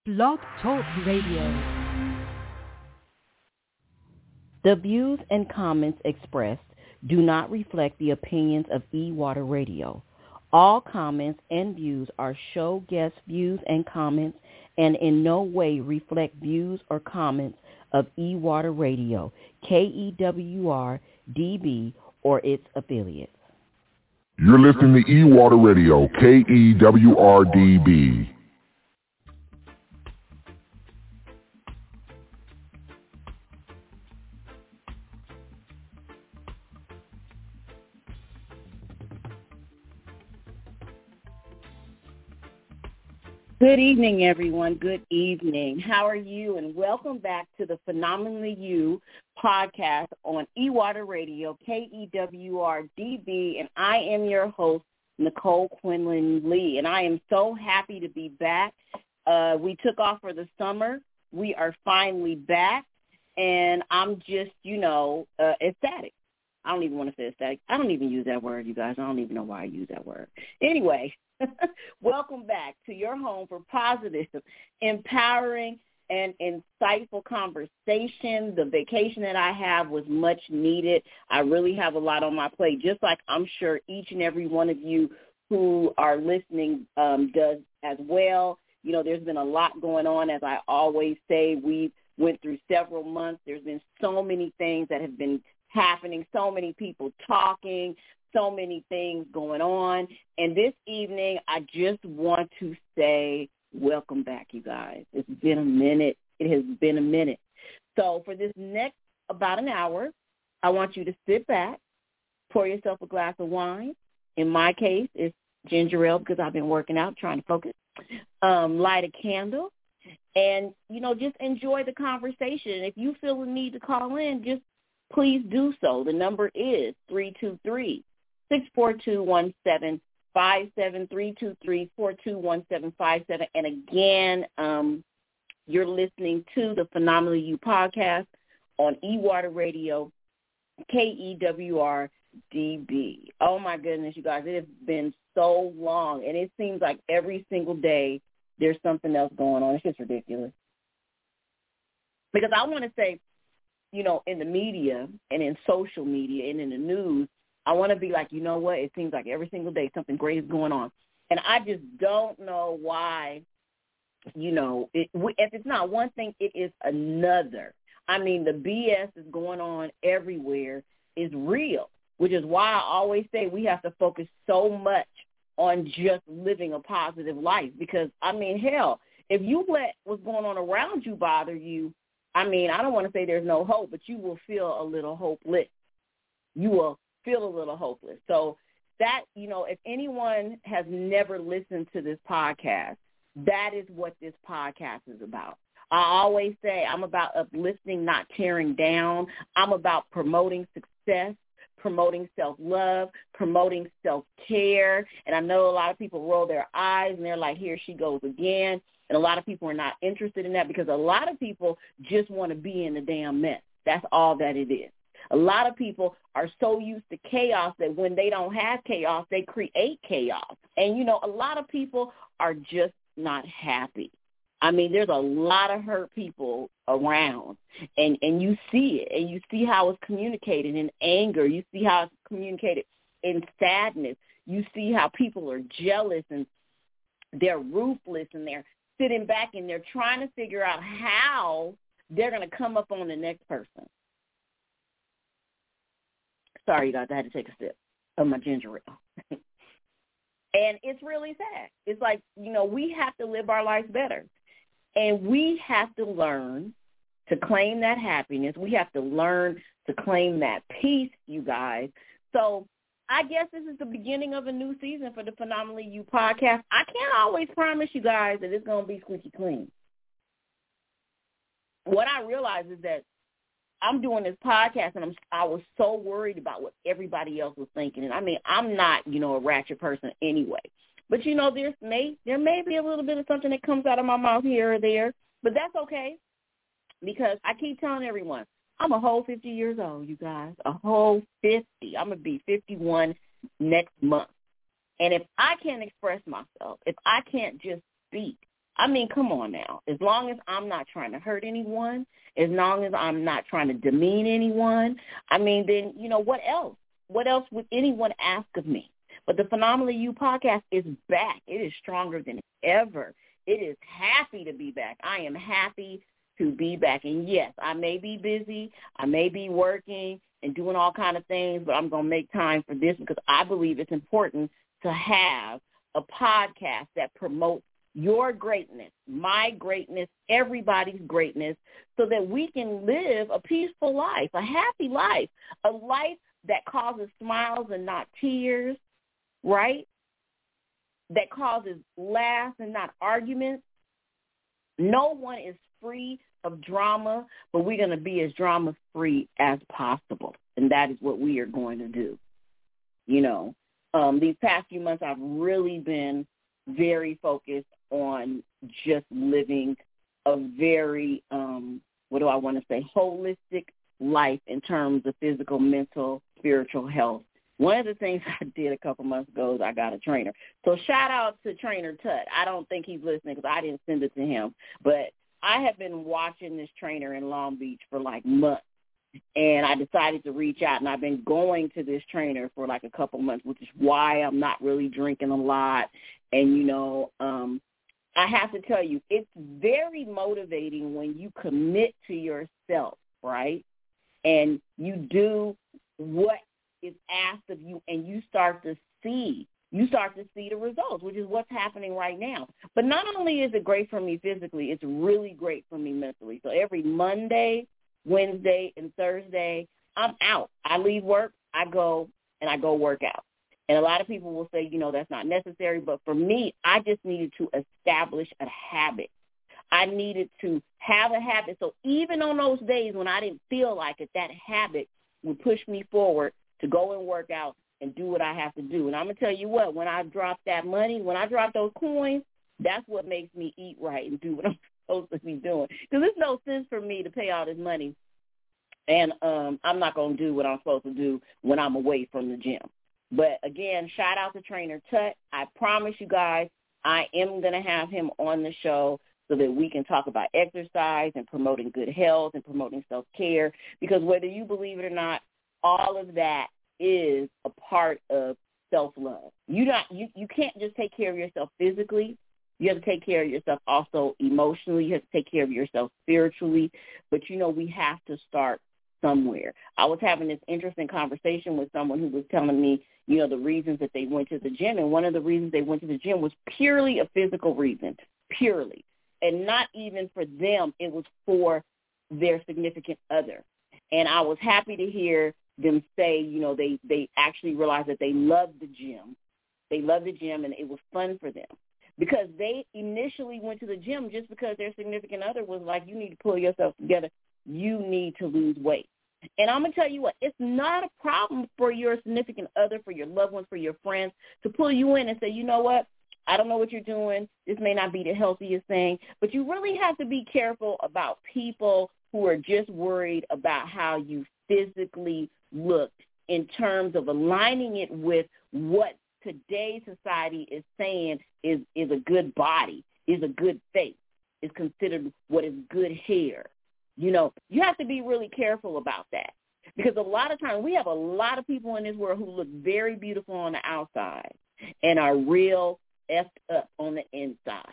Blog Talk Radio. The views and comments expressed do not reflect the opinions of E-Water Radio. All comments and views are show guest views and comments and in no way reflect views or comments of E-Water Radio, KEWR, DB, or its affiliates. You're listening to E-Water Radio, KEWR, DB. Good evening, everyone. Good evening. How are you? And welcome back to the Phenomenally You podcast on E-Water Radio, KEWR DB, and I am your host, Nicole Quinlan Lee, and I am so happy to be back. We took off for the summer. We are finally back, and I'm just, ecstatic. I don't even want to say ecstatic. I don't even use that word, you guys. I don't even know why I use that word. Anyway, welcome back to your home for positive, empowering, and insightful conversation. The vacation that I have was much needed. I really have a lot on my plate, just like I'm sure each and every one of you who are listening does as well. You know, there's been a lot going on. As I always say, we went through several months. There's been so many things that have been happening, so many people talking, so many things going on. And this evening, I just want to say welcome back, you guys. It's been a minute. It has been a minute. So for this next about an hour, I want you to sit back, pour yourself a glass of wine. In my case, it's ginger ale because I've been working out, trying to focus. Light a candle and, just enjoy the conversation. And if you feel the need to call in, just please do so. The number is 323-642-1757, 323-421-1757. And again, you're listening to the Phenomenally You podcast on E-Water Radio, KEWR DB. Oh, my goodness, you guys, it has been so long, and it seems like every single day there's something else going on. It's just ridiculous. Because I want to say, in the media and in social media and in the news, I want to be like, you know what? It seems like every single day something great is going on. And I just don't know why, if it's not one thing, it is another. I mean, the BS is going on everywhere is real, which is why I always say we have to focus so much on just living a positive life. Because, hell, if you let what's going on around you bother you, I don't want to say there's no hope, but you will feel a little hopeless. You will feel a little hopeless. So that, if anyone has never listened to this podcast, that is what this podcast is about. I always say I'm about uplifting, not tearing down. I'm about promoting success, promoting self-love, promoting self-care. And I know a lot of people roll their eyes and they're like, here she goes again. And a lot of people are not interested in that because a lot of people just want to be in the damn mess. That's all that it is. A lot of people are so used to chaos that when they don't have chaos, they create chaos. And, a lot of people are just not happy. There's a lot of hurt people around, and you see it, and you see how it's communicated in anger. You see how it's communicated in sadness. You see how people are jealous, and they're ruthless, and they're sitting back, and they're trying to figure out how they're going to come up on the next person. Sorry, you guys, I had to take a sip of my ginger ale. And it's really sad. It's like, we have to live our lives better. And we have to learn to claim that happiness. We have to learn to claim that peace, you guys. So I guess this is the beginning of a new season for the Phenomenally You podcast. I can't always promise you guys that it's going to be squeaky clean. What I realize is that I'm doing this podcast, and I was so worried about what everybody else was thinking. And, I'm not, a ratchet person anyway. But, there may be a little bit of something that comes out of my mouth here or there. But that's okay because I keep telling everyone, I'm a whole 50 years old, you guys, a whole 50. I'm going to be 51 next month. And if I can't express myself, if I can't just speak, I mean, come on now. As long as I'm not trying to hurt anyone, as long as I'm not trying to demean anyone, I mean, then, what else? What else would anyone ask of me? But the Phenomenally You podcast is back. It is stronger than ever. It is happy to be back. I am happy to be back. And, yes, I may be busy. I may be working and doing all kind of things, but I'm going to make time for this because I believe it's important to have a podcast that promotes your greatness, my greatness, everybody's greatness, so that we can live a peaceful life, a happy life, a life that causes smiles and not tears, right? That causes laughs and not arguments. No one is free of drama, but we're going to be as drama-free as possible, and that is what we are going to do. These past few months I've really been very focused on just living a very, holistic life in terms of physical, mental, spiritual health. One of the things I did a couple months ago is I got a trainer. So shout out to Trainer Tut. I don't think he's listening because I didn't send it to him. But I have been watching this trainer in Long Beach for like months. And I decided to reach out, and I've been going to this trainer for like a couple months, which is why I'm not really drinking a lot. And, I have to tell you, it's very motivating when you commit to yourself, right? And you do what is asked of you, and you start to see the results, which is what's happening right now. But not only is it great for me physically, it's really great for me mentally. So every Monday, Wednesday, and Thursday, I'm out. I leave work, I go work out. And a lot of people will say, that's not necessary. But for me, I just needed to establish a habit. I needed to have a habit. So even on those days when I didn't feel like it, that habit would push me forward to go and work out and do what I have to do. And I'm going to tell you what, when I drop that money, when I drop those coins, that's what makes me eat right and do what I'm supposed to be doing. Because there's no sense for me to pay all this money and I'm not going to do what I'm supposed to do when I'm away from the gym. But, again, shout out to Trainer Tut. I promise you guys I am going to have him on the show so that we can talk about exercise and promoting good health and promoting self-care, because whether you believe it or not, all of that is a part of self-love. You can't just take care of yourself physically. You have to take care of yourself also emotionally. You have to take care of yourself spiritually. But, we have to start somewhere. I was having this interesting conversation with someone who was telling me, the reasons that they went to the gym. And one of the reasons they went to the gym was purely a physical reason, purely. And not even for them. It was for their significant other. And I was happy to hear them say, they actually realized that they loved the gym. They loved the gym, and it was fun for them. Because they initially went to the gym just because their significant other was like, you need to pull yourself together. You need to lose weight. And I'm going to tell you what, it's not a problem for your significant other, for your loved ones, for your friends to pull you in and say, you know what, I don't know what you're doing. This may not be the healthiest thing. But you really have to be careful about people who are just worried about how you physically look in terms of aligning it with what today's society is saying is a good body, is a good face, is considered what is good hair. You have to be really careful about that, because a lot of times we have a lot of people in this world who look very beautiful on the outside and are real effed up on the inside,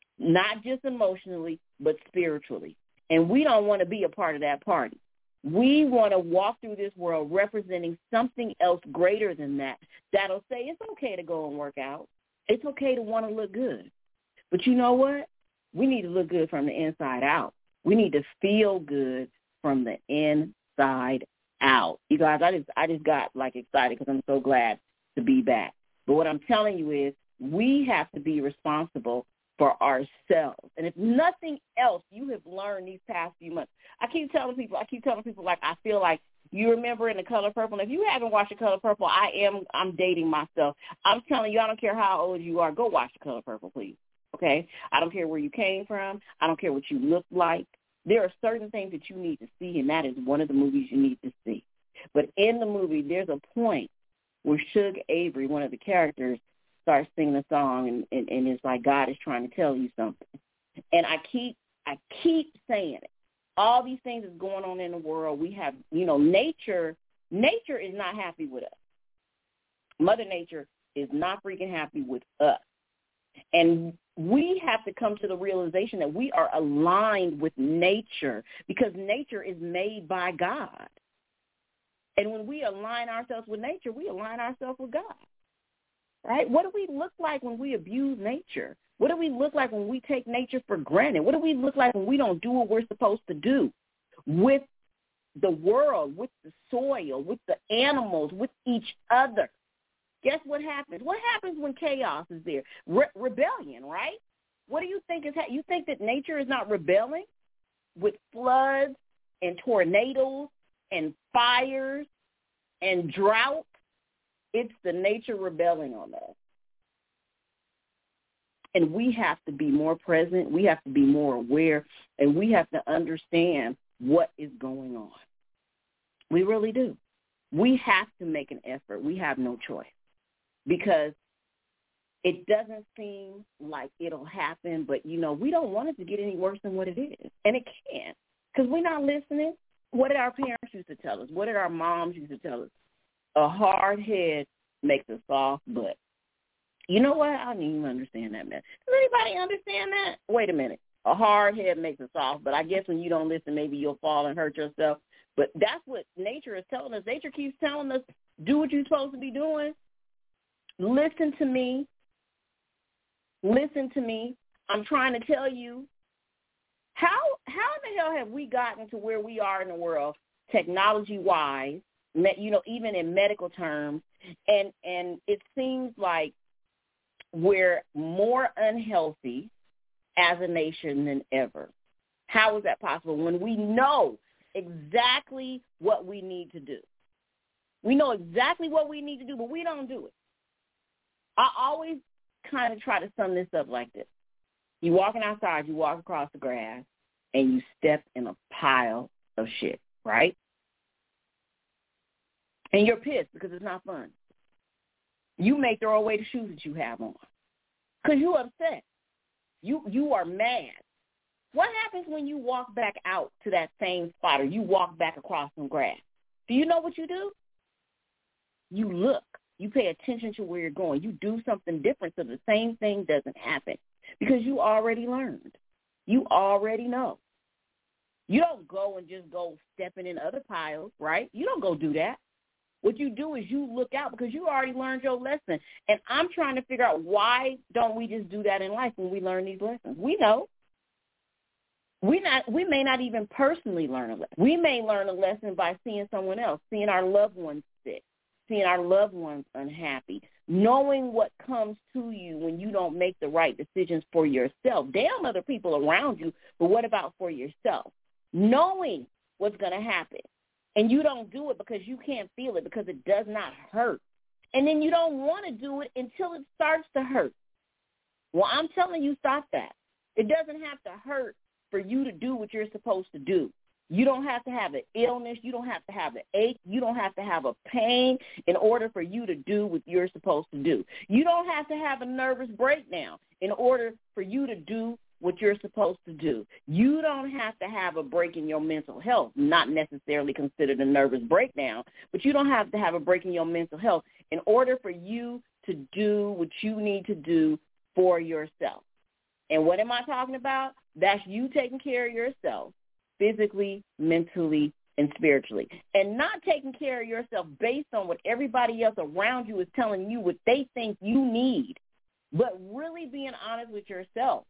not just emotionally, but spiritually. And we don't want to be a part of that party. We want to walk through this world representing something else greater than that, that'll say it's okay to go and work out. It's okay to want to look good. But you know what? We need to look good from the inside out. We need to feel good from the inside out. You guys, I just got excited because I'm so glad to be back. But what I'm telling you is we have to be responsible for ourselves. And if nothing else you have learned these past few months, I keep telling people I feel like, you remember in The Color Purple, and if you haven't watched The Color Purple, I'm dating myself. I'm telling you, I don't care how old you are, go watch The Color Purple, please. Okay? I don't care where you came from. I don't care what you look like. There are certain things that you need to see, and that is one of the movies you need to see. But in the movie, there's a point where Suge Avery, one of the characters, starts singing a song, and it's like God is trying to tell you something. And I keep saying it. All these things is going on in the world. We have, nature is not happy with us. Mother Nature is not freaking happy with us. And we have to come to the realization that we are aligned with nature because nature is made by God. And when we align ourselves with nature, we align ourselves with God. Right? What do we look like when we abuse nature? What do we look like when we take nature for granted? What do we look like when we don't do what we're supposed to do with the world, with the soil, with the animals, with each other? Guess what happens? What happens when chaos is there? Rebellion, right? What do you think is you think that nature is not rebelling with floods and tornadoes and fires and drought? It's the nature rebelling on us. And we have to be more present. We have to be more aware. And we have to understand what is going on. We really do. We have to make an effort. We have no choice. Because it doesn't seem like it'll happen. But, we don't want it to get any worse than what it is. And it can't. Because we're not listening. What did our parents used to tell us? What did our moms used to tell us? A hard head makes a soft butt. You know what? I don't even understand that, man. Does anybody understand that? Wait a minute. A hard head makes a soft, but I guess when you don't listen, maybe you'll fall and hurt yourself. But that's what nature is telling us. Nature keeps telling us, do what you're supposed to be doing. Listen to me. Listen to me. I'm trying to tell you. How in the hell have we gotten to where we are in the world, technology-wise, even in medical terms, and it seems like we're more unhealthy as a nation than ever. How is that possible when we know exactly what we need to do? We know exactly what we need to do, but we don't do it. I always kind of try to sum this up like this. You're walking outside, you walk across the grass, and you step in a pile of shit, right? And you're pissed because it's not fun. You may throw away the shoes that you have on because you're upset. You are mad. What happens when you walk back out to that same spot or you walk back across some grass? Do you know what you do? You look. You pay attention to where you're going. You do something different so the same thing doesn't happen because you already learned. You already know. You don't go and just go stepping in other piles, right? You don't go do that. What you do is you look out because you already learned your lesson. And I'm trying to figure out why don't we just do that in life when we learn these lessons? We know. We may not even personally learn a lesson. We may learn a lesson by seeing someone else, seeing our loved ones sick, seeing our loved ones unhappy, knowing what comes to you when you don't make the right decisions for yourself. Damn other people around you, but what about for yourself? Knowing what's going to happen. And you don't do it because you can't feel it, because it does not hurt. And then you don't want to do it until it starts to hurt. Well, I'm telling you, stop that. It doesn't have to hurt for you to do what you're supposed to do. You don't have to have an illness. You don't have to have an ache. You don't have to have a pain in order for you to do what you're supposed to do. You don't have to have a nervous breakdown in order for you to do what you're supposed to do. You don't have to have a break in your mental health, not necessarily considered a nervous breakdown, but you don't have to have a break in your mental health in order for you to do what you need to do for yourself. And what am I talking about? That's you taking care of yourself physically, mentally, and spiritually, and not taking care of yourself based on what everybody else around you is telling you what they think you need, but really being honest with yourself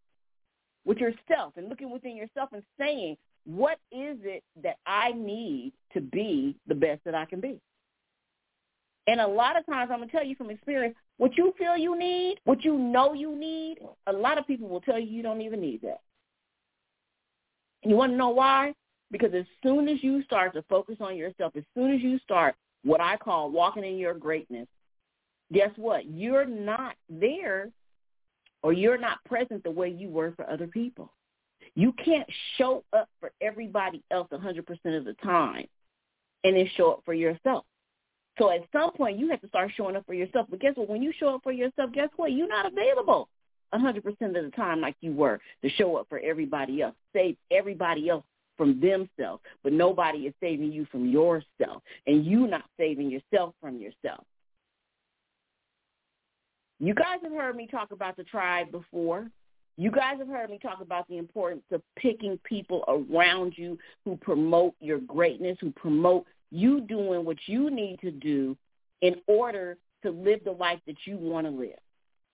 and looking within yourself and saying, what is it that I need to be the best that I can be? And a lot of times, I'm going to tell you from experience, what you feel you need, what you know you need, a lot of people will tell you you don't even need that. And you want to know why? Because as soon as you start to focus on yourself, as soon as you start what I call walking in your greatness, guess what? You're not there, or you're not present the way you were for other people. You can't show up for everybody else 100% of the time and then show up for yourself. So at some point, you have to start showing up for yourself. But guess what? When you show up for yourself, guess what? You're not available 100% of the time like you were to show up for everybody else, save everybody else from themselves, but nobody is saving you from yourself, and you not saving yourself from yourself. You guys have heard me talk about the tribe before. You guys have heard me talk about the importance of picking people around you who promote your greatness, who promote you doing what you need to do in order to live the life that you want to live.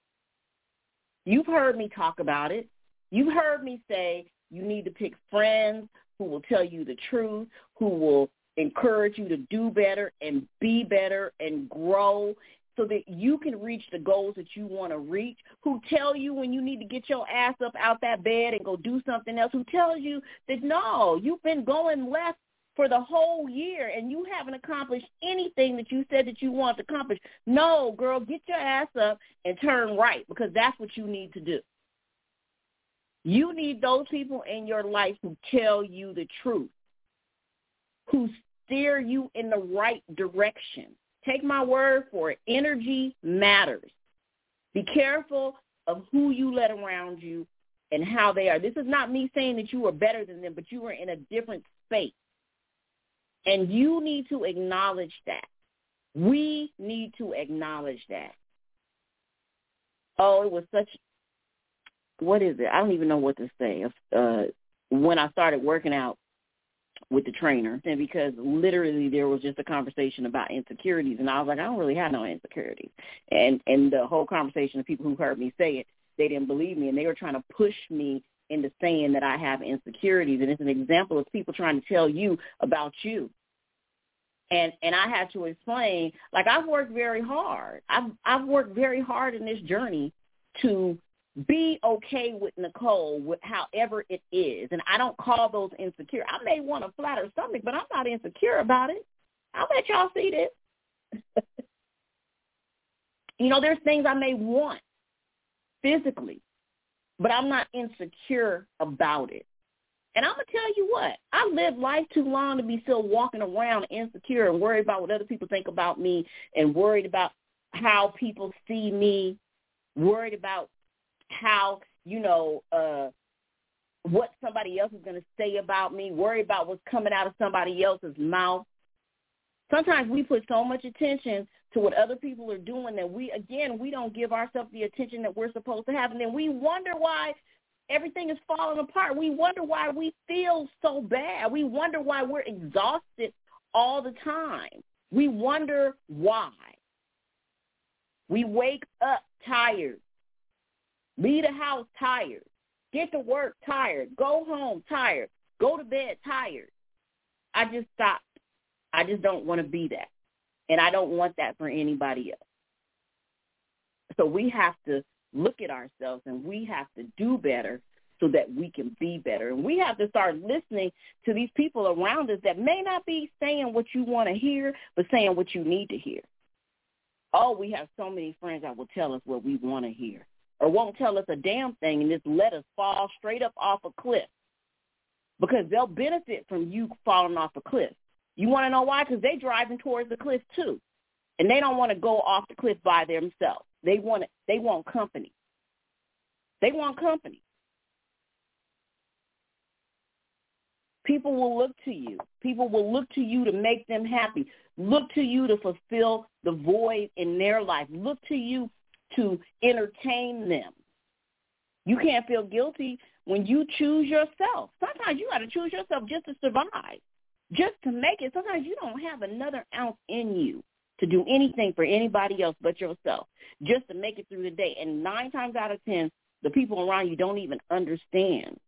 You've heard me talk about it. You've heard me say you need to pick friends who will tell you the truth, who will encourage you to do better and be better and grow so that you can reach the goals that you want to reach, who tell you when you need to get your ass up out that bed and go do something else, who tells you that, no, you've been going left for the whole year and you haven't accomplished anything that you said that you want to accomplish. No, girl, get your ass up and turn right, because that's what you need to do. You need those people in your life who tell you the truth, who steer you in the right direction. Take my word for it. Energy matters. Be careful of who you let around you and how they are. This is not me saying that you are better than them, but you are in a different space. And you need to acknowledge that. We need to acknowledge that. Oh, it was such, what is it? I don't even know what to say. When I started working out with the trainer, and because literally there was just a conversation about insecurities, and I was like, I don't really have no insecurities. And the whole conversation of people who heard me say it, they didn't believe me, and they were trying to push me into saying that I have insecurities. And it's an example of people trying to tell you about you. And I had to explain, like, I've worked very hard. I've worked very hard in this journey to be okay with Nicole, with however it is. And I don't call those insecure. I may want a flatter stomach, but I'm not insecure about it. I'll let y'all see this. You know, there's things I may want physically, but I'm not insecure about it. And I'm going to tell you what, I lived life too long to be still walking around insecure and worried about what other people think about me, and worried about how people see me, worried about how, what somebody else is going to say about me, worried about what's coming out of somebody else's mouth. Sometimes we put so much attention to what other people are doing that we don't give ourselves the attention that we're supposed to have. And then we wonder why everything is falling apart. We wonder why we feel so bad. We wonder why we're exhausted all the time. We wonder why. We wake up tired, leave the house tired, get to work tired, go home tired, go to bed tired. I just stopped. I just don't want to be that. And I don't want that for anybody else. So we have to look at ourselves, and we have to do better so that we can be better. And we have to start listening to these people around us that may not be saying what you want to hear, but saying what you need to hear. Oh, we have so many friends that will tell us what we want to hear, or won't tell us a damn thing and just let us fall straight up off a cliff, because they'll benefit from you falling off a cliff. You want to know why? Because they're driving towards the cliff too, and they don't want to go off the cliff by themselves. They want company. They want company. People will look to you. People will look to you to make them happy. Look to you to fulfill the void in their life. Look to you to entertain them. You can't feel guilty when you choose yourself. Sometimes you got to choose yourself just to survive, just to make it. Sometimes you don't have another ounce in you to do anything for anybody else but yourself, just to make it through the day. And 9 times out of 10, the people around you don't even understand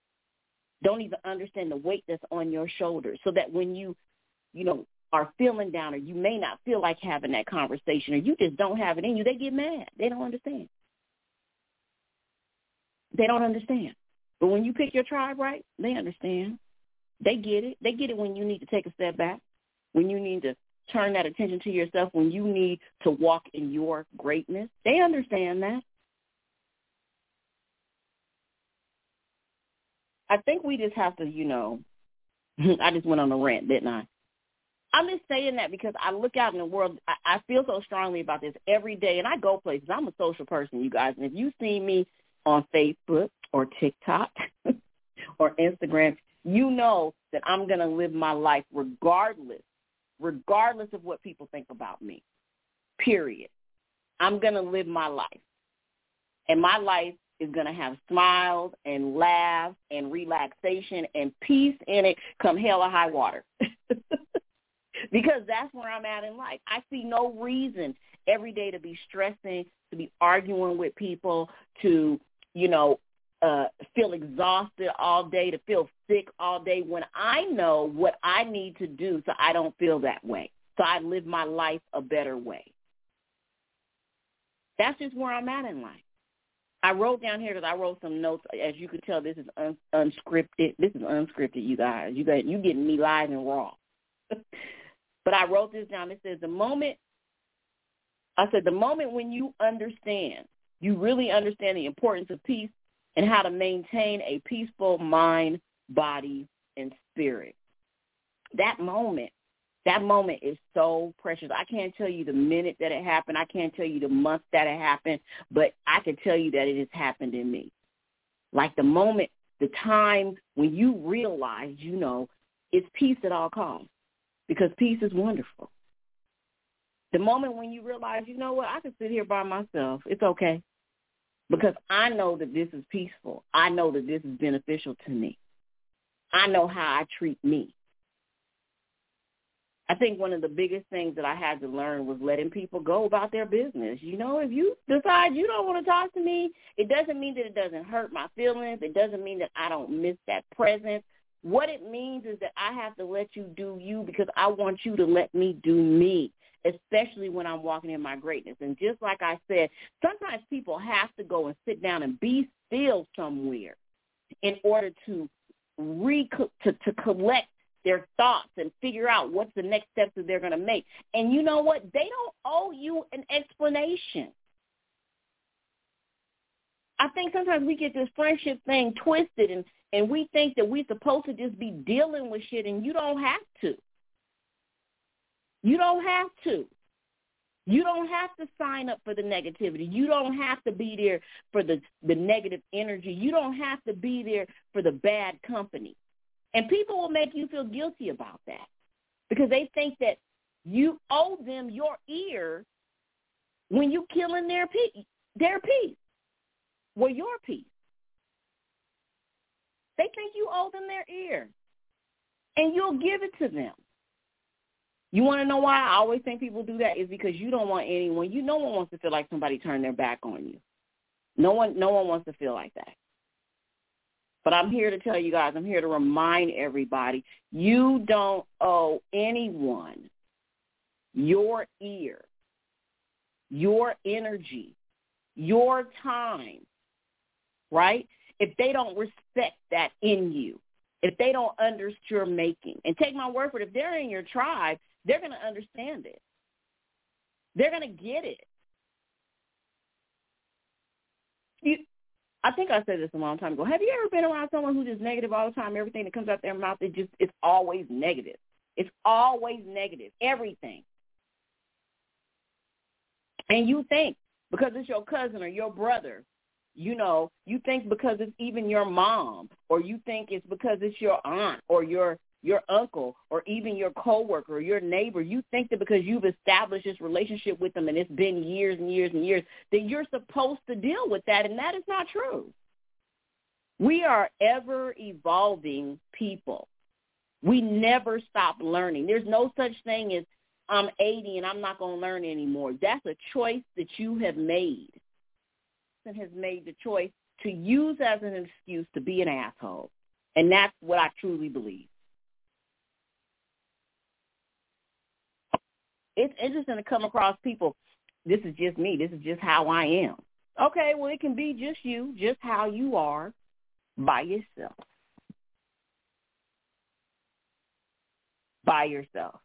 the weight that's on your shoulders, so that when you are feeling down, or you may not feel like having that conversation, or you just don't have it in you, they get mad. They don't understand. They don't understand. But when you pick your tribe right, they understand. They get it. They get it when you need to take a step back, when you need to turn that attention to yourself, when you need to walk in your greatness. They understand that. I think we just have to, I just went on a rant, didn't I? I'm just saying that because I look out in the world. I feel so strongly about this every day, and I go places. I'm a social person, you guys, and if you see me on Facebook or TikTok or Instagram, you know that I'm going to live my life regardless of what people think about me, period. I'm going to live my life. And my life is going to have smiles and laughs and relaxation and peace in it come hell or high water. Because that's where I'm at in life. I see no reason every day to be stressing, to be arguing with people, to, feel exhausted all day, to feel sick all day, when I know what I need to do so I don't feel that way, so I live my life a better way. That's just where I'm at in life. I wrote down here because I wrote some notes. As you could tell, this is unscripted. This is unscripted, you guys. You getting me live and raw. But I wrote this down. It says, the moment when you understand, you really understand the importance of peace and how to maintain a peaceful mind, body, and spirit. That moment is so precious. I can't tell you the minute that it happened. I can't tell you the month that it happened, but I can tell you that it has happened in me. Like the moment, the time when you realize, it's peace at all costs, because peace is wonderful. The moment when you realize, you know what, I can sit here by myself. It's okay, because I know that this is peaceful. I know that this is beneficial to me. I know how I treat me. I think one of the biggest things that I had to learn was letting people go about their business. If you decide you don't want to talk to me, it doesn't mean that it doesn't hurt my feelings. It doesn't mean that I don't miss that presence. What it means is that I have to let you do you, because I want you to let me do me, especially when I'm walking in my greatness. And just like I said, sometimes people have to go and sit down and be still somewhere in order to collect their thoughts and figure out what's the next steps that they're going to make. And you know what? They don't owe you an explanation. I think sometimes we get this friendship thing twisted, and we think that we're supposed to just be dealing with shit, and you don't have to. You don't have to. You don't have to sign up for the negativity. You don't have to be there for the negative energy. You don't have to be there for the bad company. And people will make you feel guilty about that, because they think that you owe them your ear when you killing their peace. Well, your peace. They think you owe them their ear, and you'll give it to them. You want to know why I always think people do that? Is because you don't want anyone. No one wants to feel like somebody turned their back on you. No one wants to feel like that. But I'm here to tell you guys, I'm here to remind everybody, you don't owe anyone your ear, your energy, your time, right? If they don't respect that in you, if they don't understand your making. And take my word for it, if they're in your tribe, they're going to understand it. They're going to get it. I think I said this a long time ago. Have you ever been around someone who's just negative all the time? Everything that comes out their mouth, it's always negative. It's always negative, everything. And you think because it's your cousin or your brother, you think because it's even your mom, or you think it's because it's your aunt or your uncle or even your coworker or your neighbor, you think that because you've established this relationship with them and it's been years and years and years, that you're supposed to deal with that, and that is not true. We are ever-evolving people. We never stop learning. There's no such thing as I'm 80 and I'm not going to learn anymore. That's a choice that you have made. And has made the choice to use as an excuse to be an asshole. And that's what I truly believe. It's interesting to come across people, this is just me, this is just how I am. Okay, well, it can be just you, just how you are by yourself. By yourself.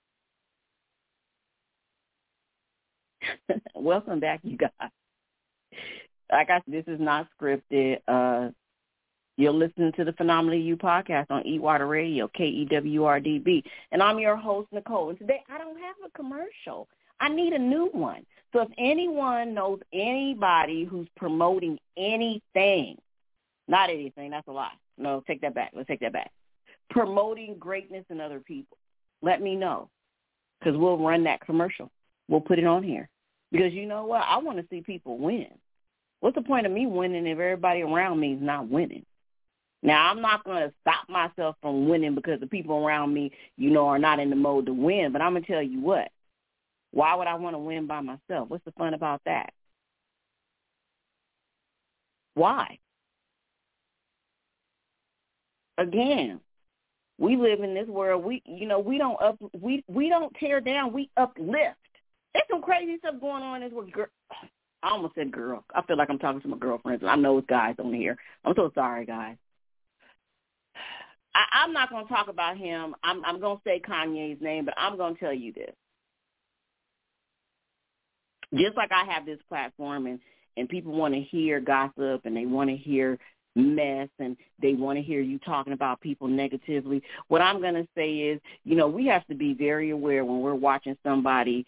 Welcome back, you guys. Like I said, this is not scripted. You're listening to the Phenomenally You podcast on eWater Radio, KEWRDB. And I'm your host, Nicole. And today I don't have a commercial. I need a new one. So if anyone knows anybody who's promoting anything, not anything, that's a lie. No, take that back. Let's take that back. Promoting greatness in other people, let me know, because we'll run that commercial. We'll put it on here. Because you know what? I want to see people win. What's the point of me winning if everybody around me is not winning? Now, I'm not going to stop myself from winning because the people around me, are not in the mode to win. But I'm going to tell you what. Why would I want to win by myself? What's the fun about that? Why? Again, we live in this world. We don't tear down. We uplift. There's some crazy stuff going on in this world. I almost said girl. I feel like I'm talking to my girlfriends. I know it's guys on here. I'm so sorry, guys. I'm not going to talk about him. I'm going to say Kanye's name, but I'm going to tell you this. Just like I have this platform and people want to hear gossip and they want to hear mess and they want to hear you talking about people negatively, what I'm going to say is, we have to be very aware when we're watching somebody,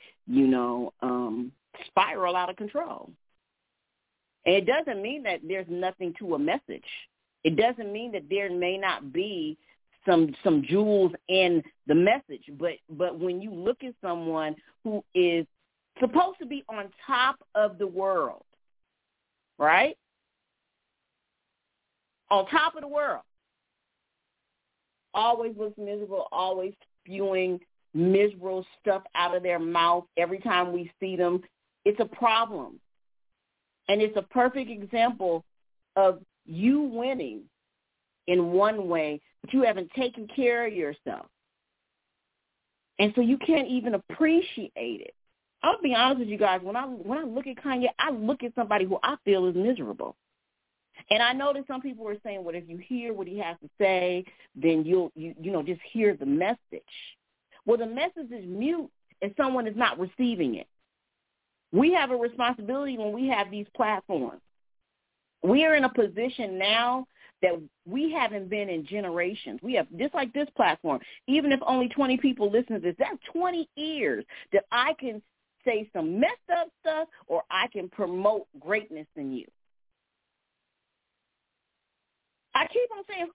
spiral out of control. And it doesn't mean that there's nothing to a message. It doesn't mean that there may not be some jewels in the message. But when you look at someone who is supposed to be on top of the world, right? On top of the world, always looks miserable, always spewing miserable stuff out of their mouth every time we see them, it's a problem. And it's a perfect example of you winning in one way, but you haven't taken care of yourself. And so you can't even appreciate it. I'll be honest with you guys, when I look at Kanye, I look at somebody who I feel is miserable. And I know that some people are saying, well, if you hear what he has to say, then you'll just hear the message. Well, the message is mute if someone is not receiving it. We have a responsibility when we have these platforms. We are in a position now that we haven't been in generations. We have, just like this platform, even if only 20 people listen to this, that's 20 ears that I can say some messed up stuff or I can promote greatness in you. I keep on saying,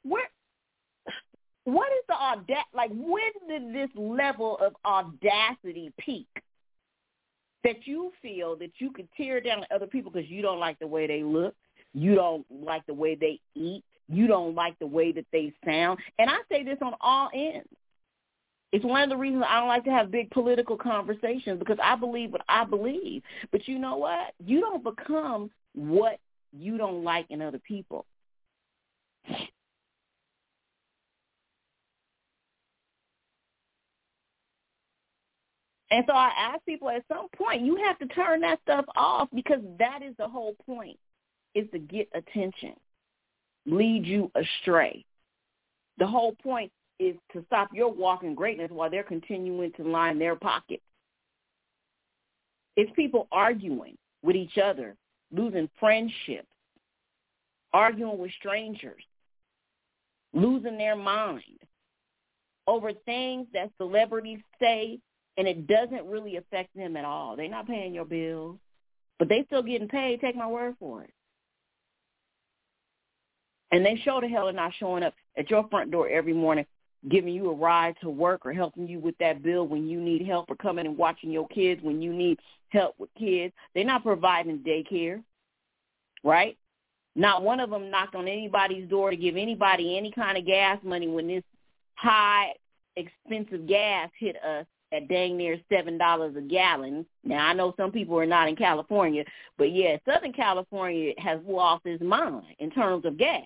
what is the audacity? Like, when did this level of audacity peak? That you feel that you could tear down other people because you don't like the way they look, you don't like the way they eat, you don't like the way that they sound. And I say this on all ends. It's one of the reasons I don't like to have big political conversations, because I believe what I believe. But you know what? You don't become what you don't like in other people. And so I ask people, at some point, you have to turn that stuff off, because that is the whole point, is to get attention, lead you astray. The whole point is to stop your walk in greatness while they're continuing to line their pockets. It's people arguing with each other, losing friendships, arguing with strangers, losing their mind over things that celebrities say, and it doesn't really affect them at all. They're not paying your bills, but they still getting paid. Take my word for it. And they sure the hell are not showing up at your front door every morning, giving you a ride to work or helping you with that bill when you need help, or coming and watching your kids when you need help with kids. They're not providing daycare, right? Not one of them knocked on anybody's door to give anybody any kind of gas money when this high, expensive gas hit us at dang near $7 a gallon. Now, I know some people are not in California, but, yeah, Southern California has lost its mind in terms of gas.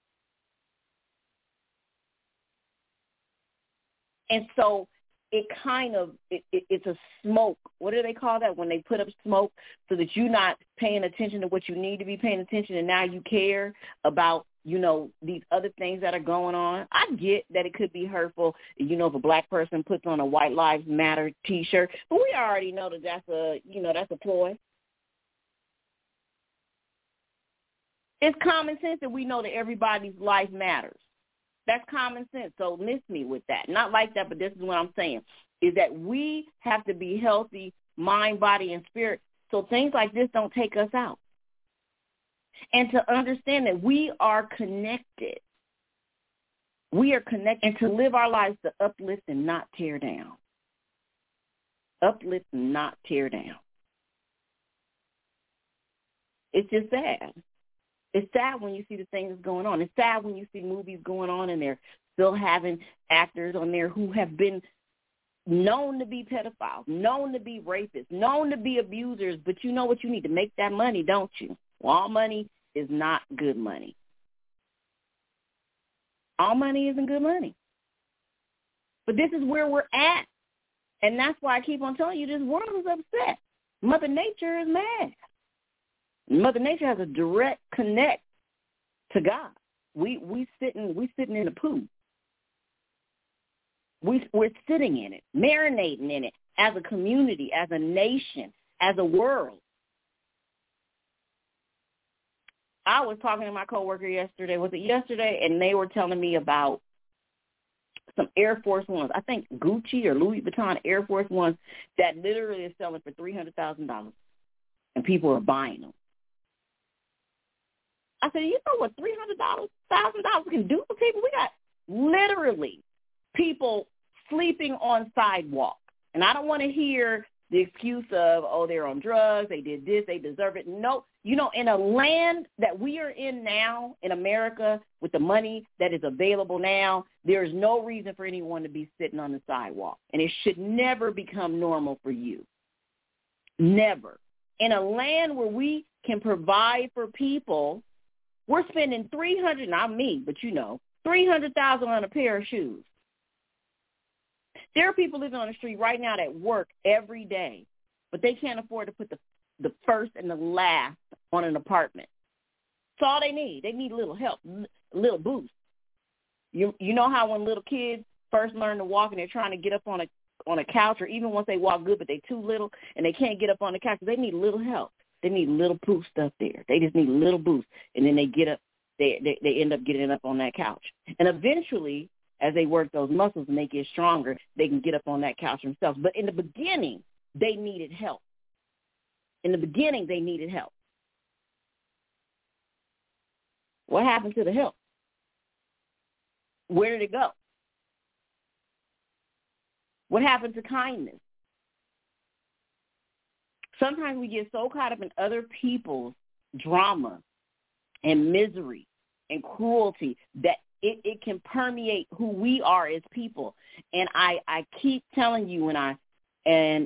And so it kind of, it's a smoke. What do they call that when they put up smoke so that you're not paying attention to what you need to be paying attention, and now you care about, these other things that are going on? I get that it could be hurtful, if a black person puts on a White Lives Matter T-shirt, but we already know that that's a ploy. It's common sense that we know that everybody's life matters. That's common sense. So miss me with that. Not like that, but this is what I'm saying, is that we have to be healthy mind, body, and spirit, so things like this don't take us out. And to understand that we are connected. We are connected, and to live our lives to uplift and not tear down. Uplift and not tear down. It's just sad. It's sad when you see the things that's going on. It's sad when you see movies going on and they're still having actors on there who have been known to be pedophiles, known to be rapists, known to be abusers, but you know what? You need to make that money, don't you? Well, all money is not good money. All money isn't good money. But this is where we're at. And that's why I keep on telling you this world is upset. Mother Nature is mad. Mother Nature has a direct connect to God. We sitting in the poo. We're sitting in it, marinating in it as a community, as a nation, as a world. I was talking to my coworker yesterday. Was it yesterday? And they were telling me about some Air Force Ones. I think Gucci or Louis Vuitton Air Force Ones that literally is selling for $300,000, and people are buying them. I said, you know what $300,000 can do for people? We got literally people sleeping on sidewalks. And I don't want to hear the excuse of, oh, they're on drugs, they did this, they deserve it. No, you know, in a land that we are in now, in America, with the money that is available now, there is no reason for anyone to be sitting on the sidewalk. And it should never become normal for you. Never. In a land where we can provide for people, we're spending $300,000, not me, but you know, $300,000 on a pair of shoes. There are people living on the street right now that work every day, but they can't afford to put the first and the last on an apartment. That's all they need. They need a little help, a little boost. You know how when little kids first learn to walk and they're trying to get up on a couch, or even once they walk good but they're too little and they can't get up on the couch, they need a little help. They need a little boost up there. They just need a little boost, and then they get up. They end up getting up on that couch. And eventually, as they work those muscles and they get stronger, they can get up on that couch themselves. But in the beginning, they needed help. In the beginning, they needed help. What happened to the help? Where did it go? What happened to kindness? Sometimes we get so caught up in other people's drama and misery and cruelty that it can permeate who we are as people. And I keep telling you, I'm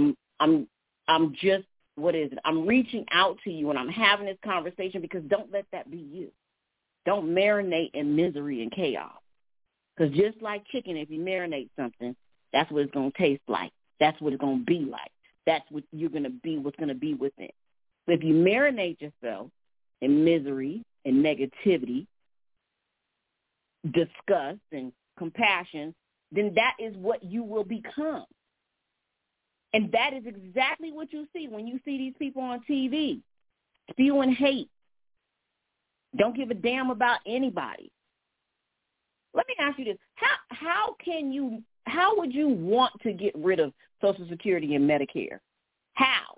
just, what is it? I'm reaching out to you and I'm having this conversation because don't let that be you. Don't marinate in misery and chaos. Because just like chicken, if you marinate something, that's what it's going to taste like. That's what it's going to be like. That's what you're going to be, what's going to be with it. So if you marinate yourself in misery and negativity, disgust and compassion, then that is what you will become. And that is exactly what you see when you see these people on TV spewing hate. Don't give a damn about anybody. Let me ask you this. How would you want to get rid of Social Security and Medicare? How?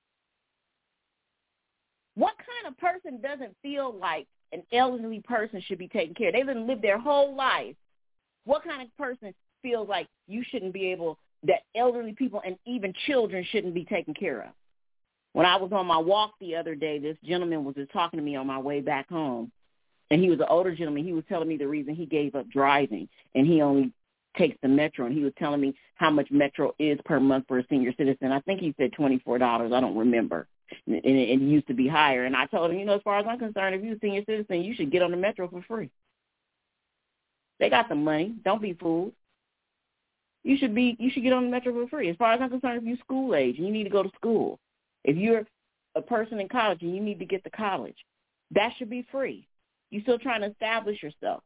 What kind of person doesn't feel like an elderly person should be taken care of? They've lived their whole life. What kind of person feels like you shouldn't be able, that elderly people and even children shouldn't be taken care of? When I was on my walk the other day, this gentleman was just talking to me on my way back home, and he was an older gentleman. He was telling me the reason he gave up driving, and he only takes the Metro, and he was telling me how much Metro is per month for a senior citizen. I think he said $24. I don't remember. And it used to be higher. And I told him, as far as I'm concerned, if you're a senior citizen, you should get on the Metro for free. They got the money. Don't be fooled. You should get on the Metro for free. As far as I'm concerned, if you're school age and you need to go to school, if you're a person in college and you need to get to college, that should be free. You're still trying to establish yourself.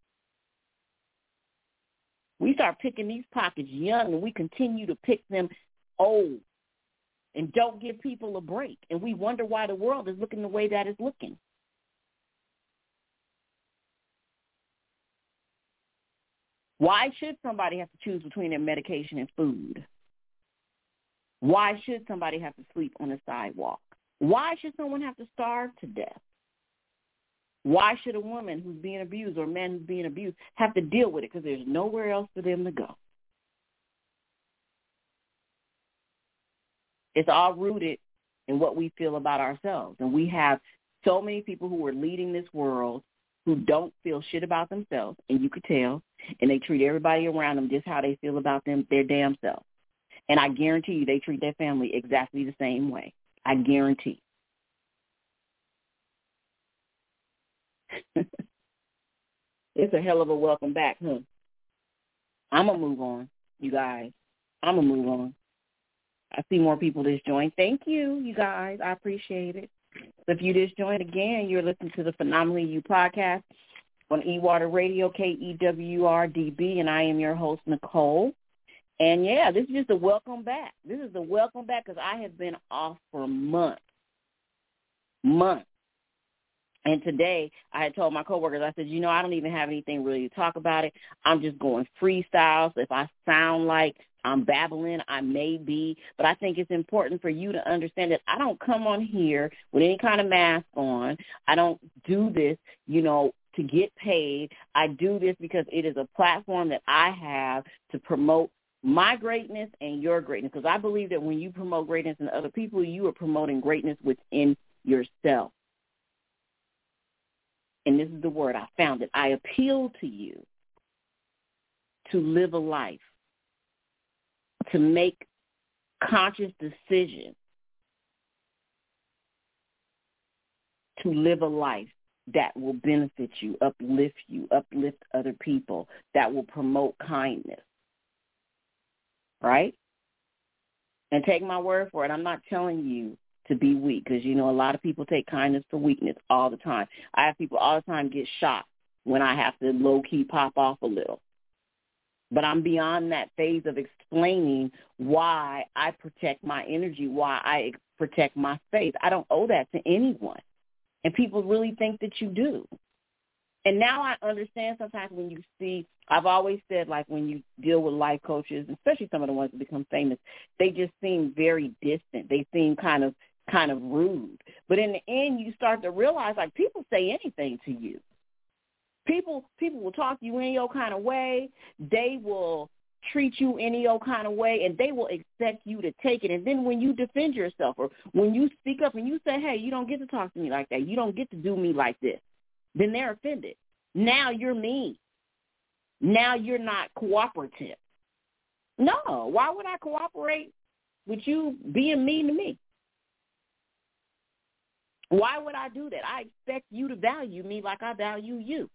We start picking these pockets young, and we continue to pick them old and don't give people a break. And we wonder why the world is looking the way that it's looking. Why should somebody have to choose between their medication and food? Why should somebody have to sleep on a sidewalk? Why should someone have to starve to death? Why should a woman who's being abused or a man who's being abused have to deal with it? Because there's nowhere else for them to go. It's all rooted in what we feel about ourselves. And we have so many people who are leading this world who don't feel shit about themselves, and you could tell, and they treat everybody around them just how they feel about them, their damn self. And I guarantee you they treat their family exactly the same way. I guarantee. It's a hell of a welcome back, huh? I'm going to move on, you guys. I'm going to move on. I see more people just joined. Thank you, you guys. I appreciate it. So if you just joined again, you're listening to the Phenomenally You podcast on eWater Radio, KEWRDB, and I am your host, Nicole. And, yeah, this is just a welcome back. This is a welcome back because I have been off for months. And today I had told my coworkers, I said, I don't even have anything really to talk about it. I'm just going freestyle. So if I sound like I'm babbling, I may be. But I think it's important for you to understand that I don't come on here with any kind of mask on. I don't do this, to get paid. I do this because it is a platform that I have to promote my greatness and your greatness. Because I believe that when you promote greatness in other people, you are promoting greatness within yourself. And this is the word, I found it. I appeal to you to live a life, to make conscious decisions, to live a life that will benefit you, uplift other people, that will promote kindness, right? And take my word for it. I'm not telling you to be weak because, a lot of people take kindness for weakness all the time. I have people all the time get shocked when I have to low-key pop off a little. But I'm beyond that phase of explaining why I protect my energy, why I protect my space. I don't owe that to anyone. And people really think that you do. And now I understand sometimes when you see, I've always said, like, when you deal with life coaches, especially some of the ones that become famous, they just seem very distant. They seem kind of rude. But in the end, you start to realize, like, people say anything to you. People will talk to you any old kind of way. They will treat you any old kind of way, and they will expect you to take it. And then when you defend yourself or when you speak up and you say, hey, you don't get to talk to me like that, you don't get to do me like this, then they're offended. Now you're mean. Now you're not cooperative. No, why would I cooperate with you being mean to me? Why would I do that? I expect you to value me like I value you.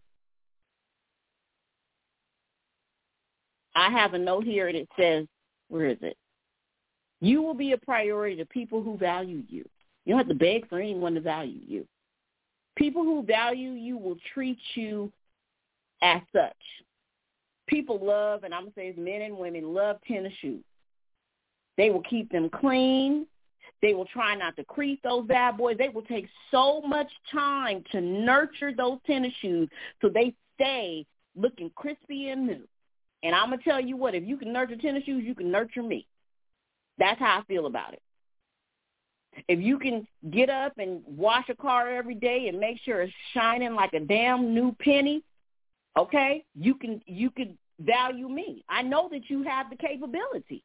I have a note here that says, where is it? You will be a priority to people who value you. You don't have to beg for anyone to value you. People who value you will treat you as such. People love, and I'm going to say it's men and women, love tennis shoes. They will keep them clean. They will try not to crease those bad boys. They will take so much time to nurture those tennis shoes so they stay looking crispy and new. And I'm going to tell you what, if you can nurture tennis shoes, you can nurture me. That's how I feel about it. If you can get up and wash a car every day and make sure it's shining like a damn new penny, okay, you can value me. I know that you have the capability.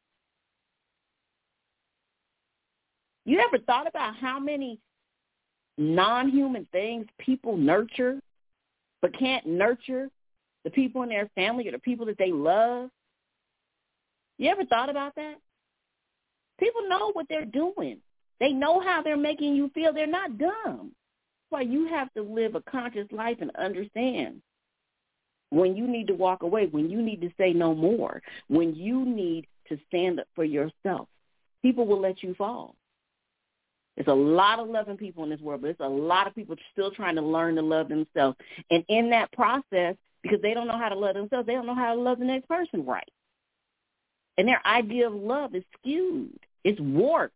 You ever thought about how many non-human things people nurture but can't nurture the people in their family or the people that they love? You ever thought about that? People know what they're doing. They know how they're making you feel. They're not dumb. That's why you have to live a conscious life and understand when you need to walk away, when you need to say no more, when you need to stand up for yourself. People will let you fall. There's a lot of loving people in this world, but there's a lot of people still trying to learn to love themselves. And in that process, because they don't know how to love themselves, they don't know how to love the next person right. And their idea of love is skewed. It's warped.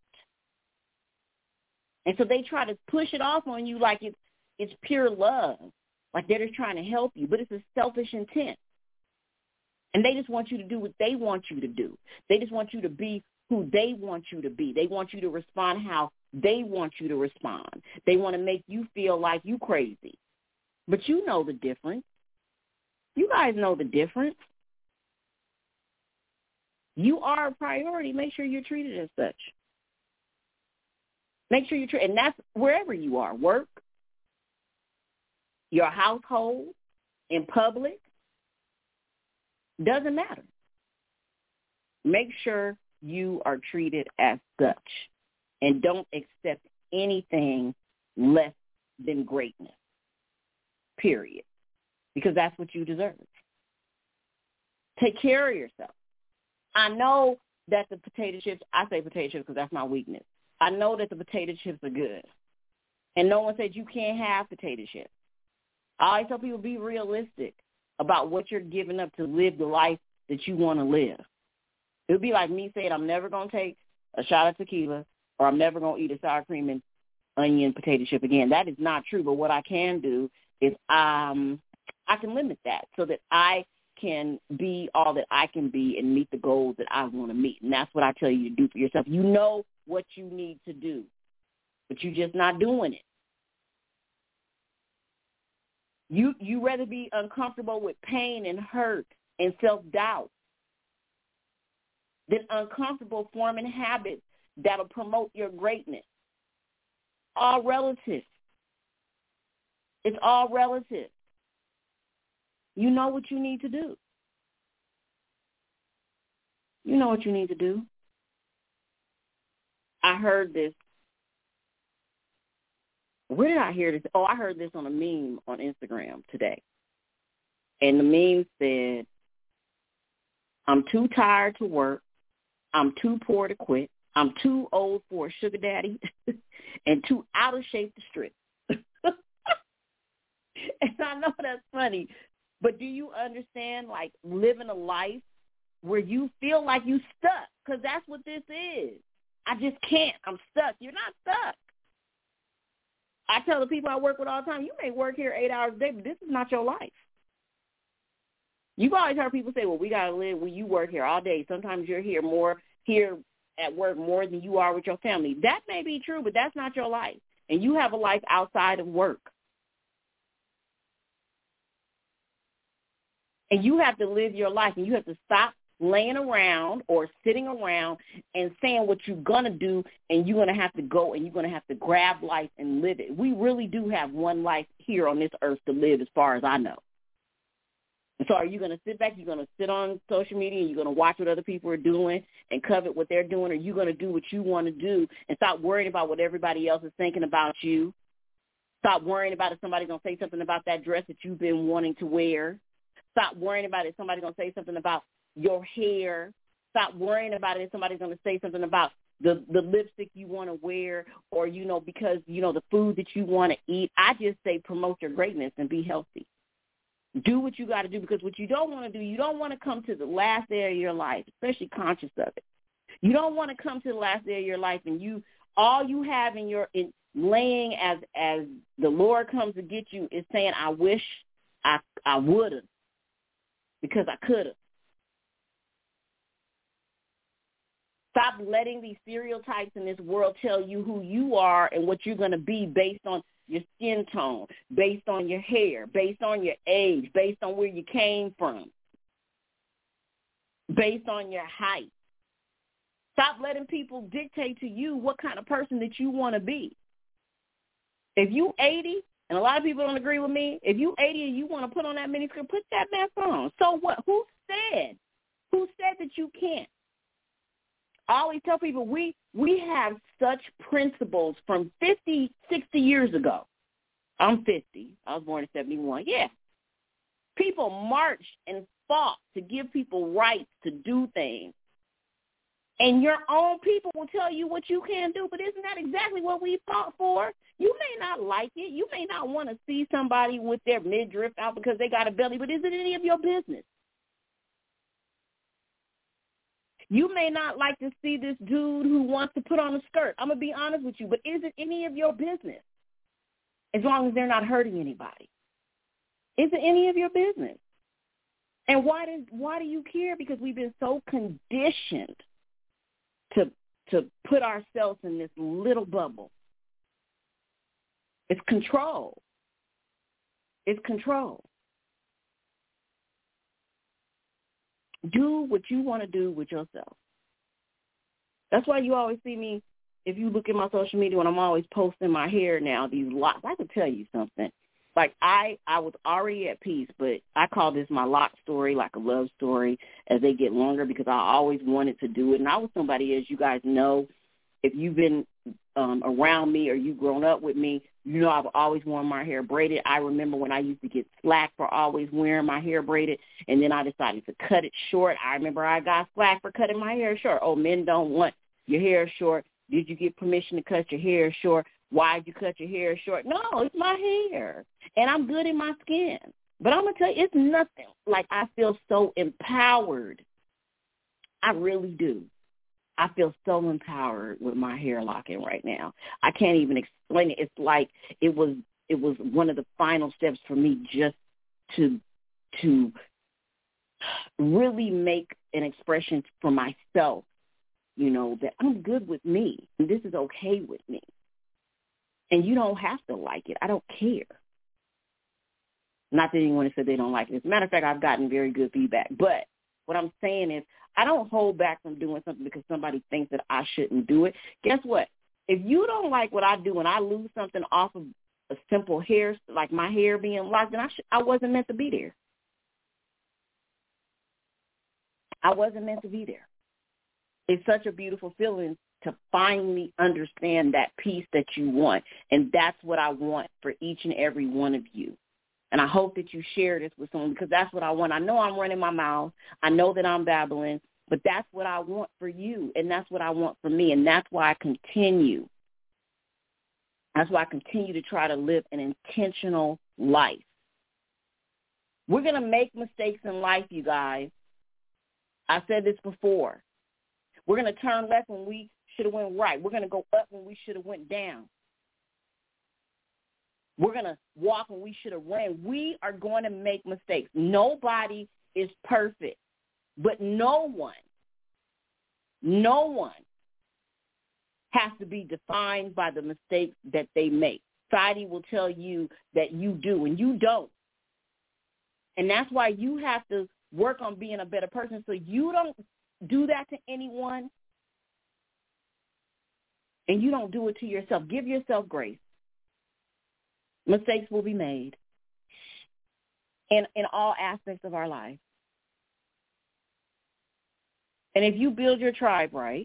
And so they try to push it off on you like it's pure love, like they're just trying to help you, but it's a selfish intent. And they just want you to do what they want you to do. They just want you to be who they want you to be. They want you to respond how they want you to respond. They want to make you feel like you crazy. But you know the difference. You guys know the difference. You are a priority. Make sure you're treated as such. Make sure you're treated, and that's wherever you are, work, your household, in public, doesn't matter. Make sure you are treated as such and don't accept anything less than greatness, period, because that's what you deserve. Take care of yourself. I know that the potato chips, I say potato chips because that's my weakness. I know that the potato chips are good, and no one said you can't have potato chips. I always tell people be realistic about what you're giving up to live the life that you want to live. It would be like me saying I'm never going to take a shot of tequila or I'm never going to eat a sour cream and onion potato chip again. That is not true, but what I can do is I can limit that so that I can be all that I can be and meet the goals that I want to meet. And that's what I tell you to do for yourself. You know what you need to do, but you're just not doing it. You rather be uncomfortable with pain and hurt and self-doubt than uncomfortable forming habits that'll promote your greatness. All relative. It's all relative. You know what you need to do. You know what you need to do. I heard this. Where did I hear this? Oh, I heard this on a meme on Instagram today. And the meme said, I'm too tired to work. I'm too poor to quit. I'm too old for a sugar daddy and too out of shape to strip. And I know that's funny, but do you understand, like, living a life where you feel like you stuck? Because that's what this is. I just can't. I'm stuck. You're not stuck. I tell the people I work with all the time, you may work here 8 hours a day, but this is not your life. You've always heard people say, well, we got to live when you work here all day. Sometimes you're here at work more than you are with your family. That may be true, but that's not your life. And you have a life outside of work. And you have to live your life, and you have to stop laying around or sitting around and saying what you're going to do, and you're going to have to go and you're going to have to grab life and live it. We really do have one life here on this earth to live as far as I know. And so are you going to sit back, you're going to sit on social media, and you're going to watch what other people are doing and covet what they're doing, or are you going to do what you want to do and stop worrying about what everybody else is thinking about you? Stop worrying about if somebody's going to say something about that dress that you've been wanting to wear. Stop worrying about if somebody's going to say something about your hair. Stop worrying about it if somebody's going to say something about the lipstick you want to wear, or, because, the food that you want to eat. I just say promote your greatness and be healthy. Do what you got to do, because what you don't want to do, you don't want to come to the last day of your life, especially conscious of it. You don't want to come to the last day of your life and all you have in laying as the Lord comes to get you is saying, I wish I would have, because I could have. Stop letting these stereotypes in this world tell you who you are and what you're going to be based on your skin tone, based on your hair, based on your age, based on where you came from, based on your height. Stop letting people dictate to you what kind of person that you want to be. If you 80, and a lot of people don't agree with me, if you 80 and you want to put on that miniskirt, put that mess on. So what? Who said that you can't? I always tell people we have such principles from 50, 60 years ago. I'm 50. I was born in 71. Yeah. People marched and fought to give people rights to do things. And your own people will tell you what you can do, but isn't that exactly what we fought for? You may not like it. You may not want to see somebody with their midriff out because they got a belly, but is it any of your business? You may not like to see this dude who wants to put on a skirt. I'm going to be honest with you, but is it any of your business? As long as they're not hurting anybody. Is it any of your business? And why do you care? Because we've been so conditioned to put ourselves in this little bubble. It's control. It's control. Do what you want to do with yourself. That's why you always see me, if you look at my social media, when I'm always posting my hair now, these locks. I can tell you something. Like, I was already at peace, but I call this my lock story, like a love story, as they get longer, because I always wanted to do it. And I was somebody, as you guys know, if you've been around me or you've grown up with me, you know I've always worn my hair braided. I remember when I used to get slack for always wearing my hair braided, and then I decided to cut it short. I remember I got slack for cutting my hair short. Oh, men don't want your hair short. Did you get permission to cut your hair short? Why'd you cut your hair short? No, it's my hair, and I'm good in my skin. But I'm going to tell you, it's nothing. Like, I feel so empowered. I really do. I feel so empowered with my hair locking right now. I can't even explain it. It's like it was one of the final steps for me just to really make an expression for myself, you know, that I'm good with me and this is okay with me. And you don't have to like it. I don't care. Not that anyone said they don't like it. As a matter of fact, I've gotten very good feedback. But what I'm saying is I don't hold back from doing something because somebody thinks that I shouldn't do it. Guess what? If you don't like what I do and I lose something off of a simple hair, like my hair being locked, then I wasn't meant to be there. I wasn't meant to be there. It's such a beautiful feeling to finally understand that peace that you want. And that's what I want for each and every one of you. And I hope that you share this with someone because that's what I want. I know I'm running my mouth. I know that I'm babbling, but that's what I want for you, and that's what I want for me, and that's why I continue. That's why I continue to try to live an intentional life. We're going to make mistakes in life, you guys. I said this before. We're going to turn left when we should have went right. We're going to go up when we should have went down. We're going to walk when we should have ran. We are going to make mistakes. Nobody is perfect, but no one has to be defined by the mistakes that they make. Society will tell you that you do, and you don't. And that's why you have to work on being a better person so you don't do that to anyone and you don't do it to yourself. Give yourself grace. Mistakes will be made in all aspects of our life. And if you build your tribe right,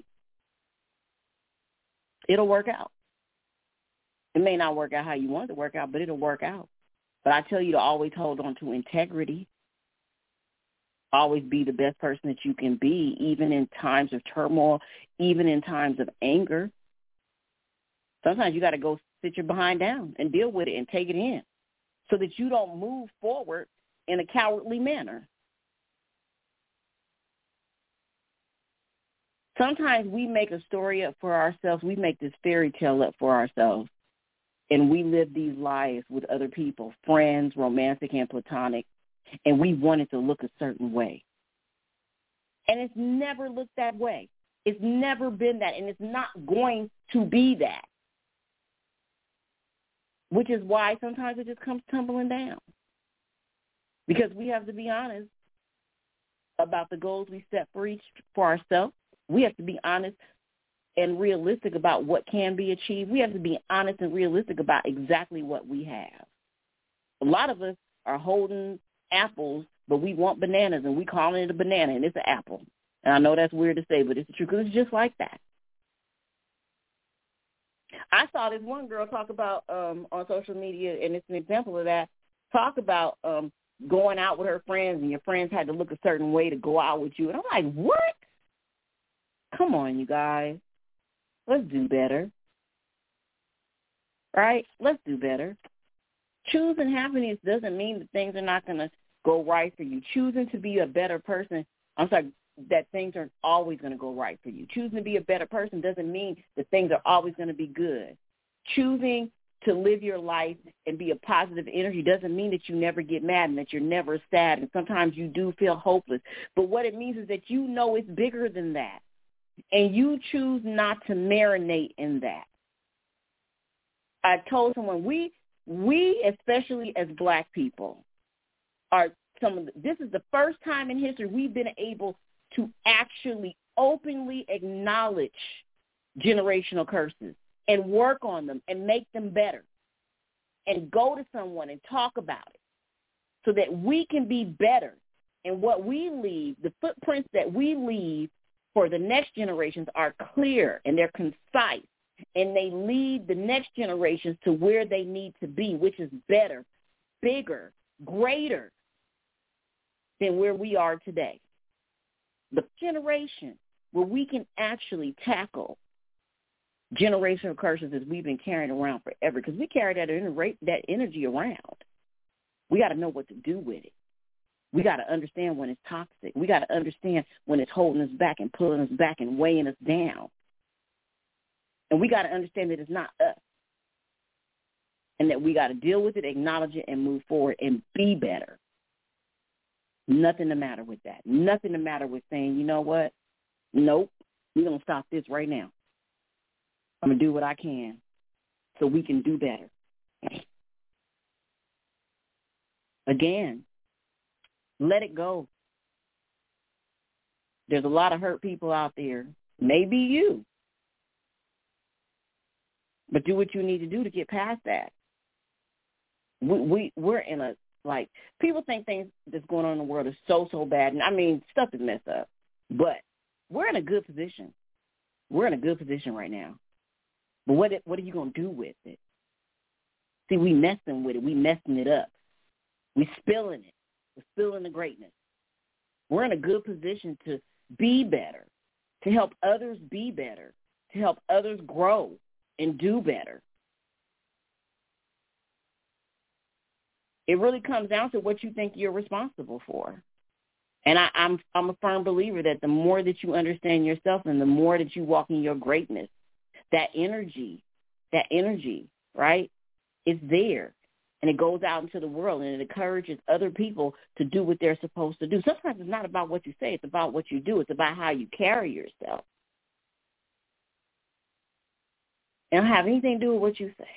it'll work out. It may not work out how you want it to work out, but it'll work out. But I tell you to always hold on to integrity. Always be the best person that you can be, even in times of turmoil, even in times of anger. Sometimes you got to go sit your behind down and deal with it and take it in so that you don't move forward in a cowardly manner. Sometimes we make a story up for ourselves. We make this fairy tale up for ourselves, and we live these lives with other people, friends, romantic and platonic, and we want it to look a certain way. And it's never looked that way. It's never been that, and it's not going to be that, which is why sometimes it just comes tumbling down, because we have to be honest about the goals we set for ourselves. We have to be honest and realistic about what can be achieved. We have to be honest and realistic about exactly what we have. A lot of us are holding apples, but we want bananas, and we calling it a banana, and it's an apple. And I know that's weird to say, but it's true, because it's just like that. I saw this one girl talk about on social media, and it's an example of that, talk about going out with her friends, and your friends had to look a certain way to go out with you. And I'm like, what? Come on, you guys. Let's do better. Right? Let's do better. Choosing happiness doesn't mean that things are not going to go right for you. Choosing to be a better person, that things are always going to go right for you. Choosing to be a better person doesn't mean that things are always going to be good. Choosing to live your life and be a positive energy doesn't mean that you never get mad and that you're never sad, and sometimes you do feel hopeless. But what it means is that you know it's bigger than that. and you choose not to marinate in that. I told someone we especially as Black people are this is the first time in history we've been able to actually openly acknowledge generational curses and work on them and make them better and go to someone and talk about it so that we can be better. And what we leave, the footprints that we leave for the next generations are clear and they're concise, and they lead the next generations to where they need to be, which is better, bigger, greater than where we are today. The generation where we can actually tackle generational curses as we've been carrying around forever, because we carry that energy around. We got to know what to do with it. We got to understand when it's toxic. We got to understand when it's holding us back and pulling us back and weighing us down. And we got to understand that it's not us, and that we got to deal with it, acknowledge it, and move forward and be better. Nothing the matter with that. Nothing the matter with saying, you know what? Nope, we're going to stop this right now. I'm going to do what I can so we can do better. Again, let it go. There's a lot of hurt people out there. Maybe you. But do what you need to do to get past that. We're in a, like, people think things that's going on in the world is so bad. And I mean, stuff is messed up. But we're in a good position. We're in a good position right now. But what are you going to do with it? See, we messing with it. We messing it up. We spilling it. We're spilling the greatness. We're in a good position to be better, to help others be better, to help others grow and do better. It really comes down to what you think you're responsible for. And I'm a firm believer that the more that you understand yourself and the more that you walk in your greatness, that energy, right, is there. And it goes out into the world, and it encourages other people to do what they're supposed to do. Sometimes it's not about what you say. It's about what you do. It's about how you carry yourself. It don't have anything to do with what you say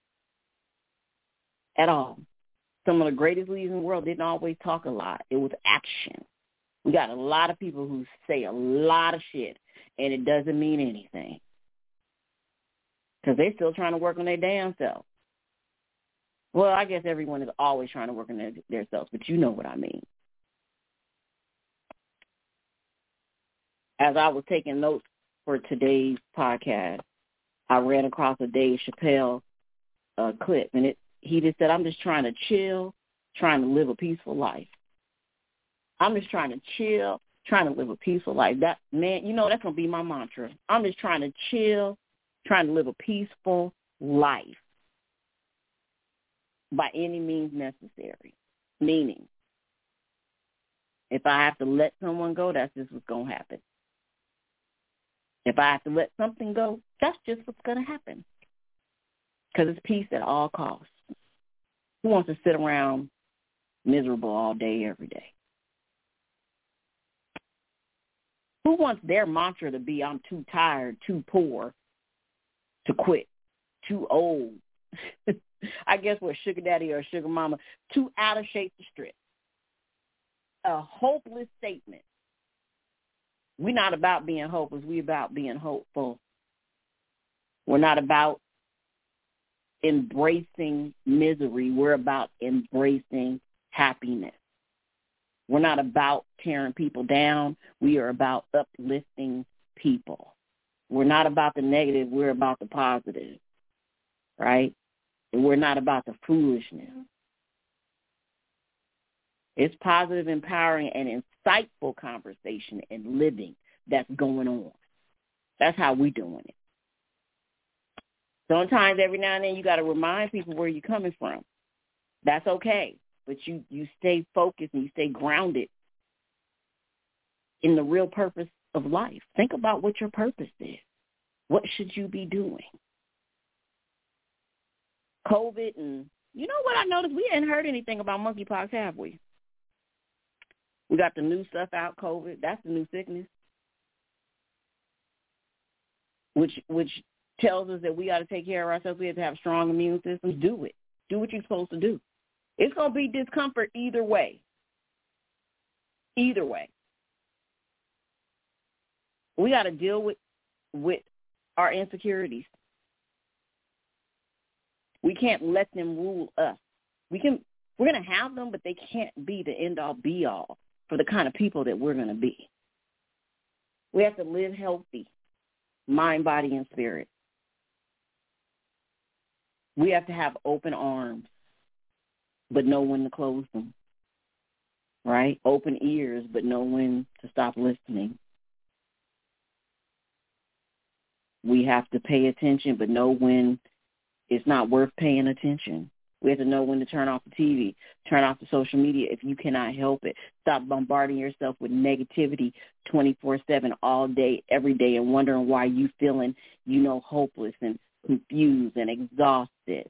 at all. Some of the greatest leaders in the world didn't always talk a lot. It was action. We got a lot of people who say a lot of shit, and it doesn't mean anything because they're still trying to work on their damn self. Well, I guess everyone is always trying to work on their selves, but you know what I mean. As I was taking notes for today's podcast, I ran across a Dave Chappelle clip, and he just said, I'm just trying to chill, trying to live a peaceful life. I'm just trying to chill, trying to live a peaceful life. That, man, you know, that's going to be my mantra. I'm just trying to chill, trying to live a peaceful life by any means necessary. Meaning, if I have to let someone go, that's just what's going to happen. If I have to let something go, that's just what's going to happen. Because it's peace at all costs. Who wants to sit around miserable all day, every day? Who wants their mantra to be, I'm too tired, too poor to quit, too old? I guess we're sugar daddy or sugar mama, too out of shape to strip. A hopeless statement. We're not about being hopeless. We're about being hopeful. We're not about embracing misery. We're about embracing happiness. We're not about tearing people down. We are about uplifting people. We're not about the negative. We're about the positive, right? And we're not about the foolishness. It's positive, empowering, and insightful conversation and living that's going on. That's how we're doing it. Sometimes every now and then you got to remind people where you're coming from. That's okay. But you stay focused and you stay grounded in the real purpose of life. Think about what your purpose is. What should you be doing? COVID, and you know what I noticed? We hadn't heard anything about monkeypox, have we? We got the new stuff out, COVID. That's the new sickness. which tells us that we got to take care of ourselves. We have to have strong immune systems. Do it. Do what you're supposed to do. It's going to be discomfort either way. Either way. We got to deal with our insecurities. We can't let them rule us. We're going to have them, but they can't be the end-all, be-all for the kind of people that we're going to be. We have to live healthy, mind, body, and spirit. We have to have open arms, but know when to close them, right? Open ears, but know when to stop listening. We have to pay attention, but know when it's not worth paying attention. We have to know when to turn off the TV, turn off the social media if you cannot help it. Stop bombarding yourself with negativity 24/7 all day, every day, and wondering why you feeling, hopeless and confused and exhausted.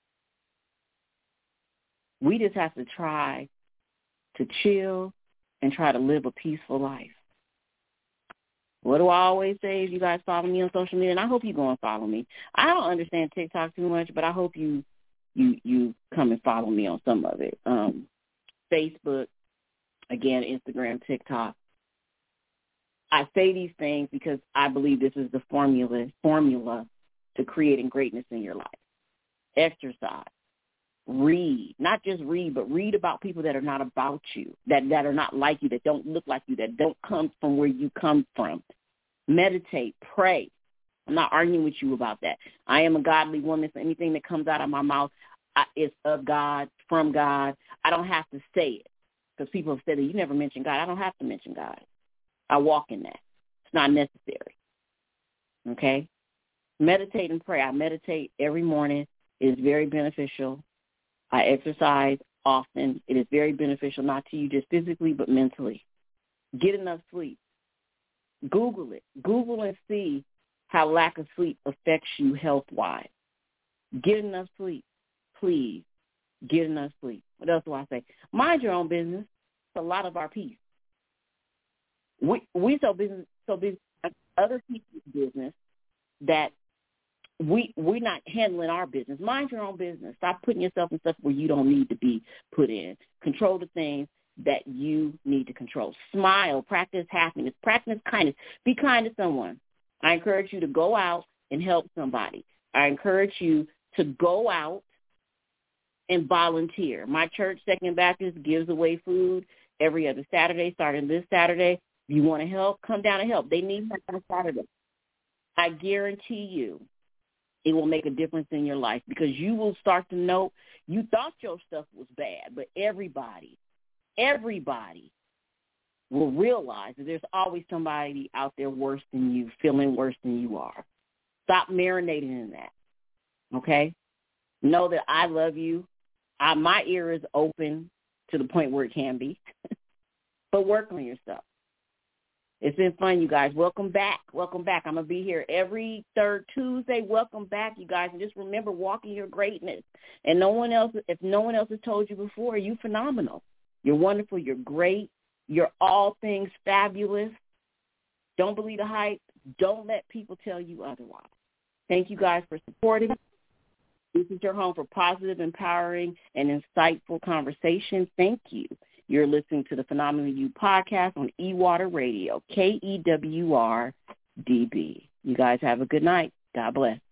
We just have to try to chill and try to live a peaceful life. What do I always say? If you guys follow me on social media, and I hope you go and follow me. I don't understand TikTok too much, but I hope you come and follow me on some of it. Facebook, again, Instagram, TikTok. I say these things because I believe this is the formula to creating greatness in your life. Exercise. Read. Not just read, but read about people that are not about you, that are not like you, that don't look like you, that don't come from where you come from. Meditate. Pray. I'm not arguing with you about that. I am a godly woman, so anything that comes out of my mouth is of God, from God. I don't have to say it because people have said that you never mention God. I don't have to mention God. I walk in that. It's not necessary. Okay? Meditate and pray. I meditate every morning. It is very beneficial. I exercise often. It is very beneficial, not to you just physically, but mentally. Get enough sleep. Google it. Google and see how lack of sleep affects you health-wise. Get enough sleep. Please, get enough sleep. What else do I say? Mind your own business. It's a lot of our peace. We so busy other people's business that we're not handling our business. Mind your own business. Stop putting yourself in stuff where you don't need to be put in. Control the things that you need to control. Smile. Practice happiness. Practice kindness. Be kind to someone. I encourage you to go out and help somebody. I encourage you to go out and volunteer. My church, Second Baptist, gives away food every other Saturday, starting this Saturday. If you want to help, come down and help. They need help on Saturday. I guarantee you it will make a difference in your life because you will start to know you thought your stuff was bad, but everybody will realize that there's always somebody out there worse than you, feeling worse than you are. Stop marinating in that, okay? Know that I love you. My ear is open to the point where it can be, but work on yourself. It's been fun, you guys. Welcome back. Welcome back. I'm going to be here every third Tuesday. Welcome back, you guys. And just remember, walk in your greatness. And if no one else has told you before, you're phenomenal. You're wonderful. You're great. You're all things fabulous. Don't believe the hype. Don't let people tell you otherwise. Thank you guys for supporting. This is your home for positive, empowering, and insightful conversation. Thank you. You're listening to the Phenomenal You podcast on eWater Radio, KEWRDB. You guys have a good night. God bless.